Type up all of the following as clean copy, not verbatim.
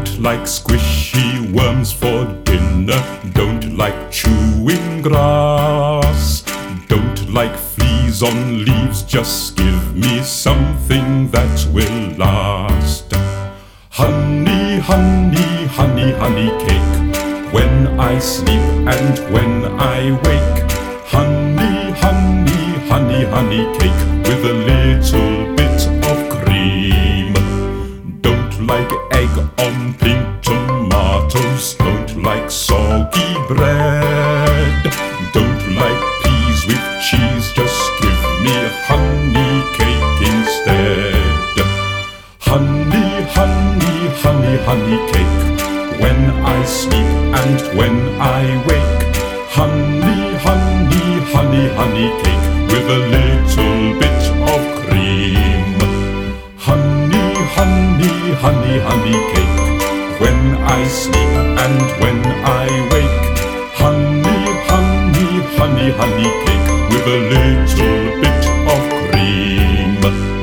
Don't like squishy worms for dinner. Don't like chewing grass. Don't like fleas on leaves. Just give me something that will last. Honey, honey, honey, honey cake. When I sleep and when I wake. Honey, honey, honey, honey cake with a little bit of cream. Don't like egg on pink tomatoes. Don't like soggy bread. Don't like peas with cheese. Just give me honey cake instead. Honey, honey, honey, honey cake. When I sleep and when I wake. Honey, honey, honey, honey cake with a little bit of cream. Honey, honey, honey, honey cake. When I sleep and when I wake. Honey, honey, honey, honey cake with a little bit of cream.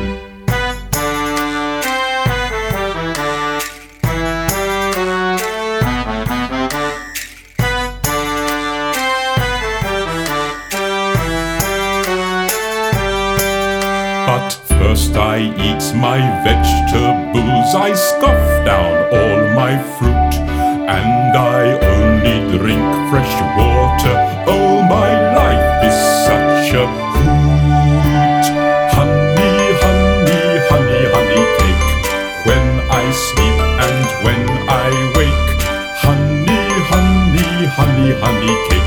But first I eat my vegetables. I scoff down all my fruit, and I only drink fresh water. Oh, my life is such a hoot. Honey, honey, honey, honey cake. When I sleep and when I wake. Honey, honey, honey, honey cake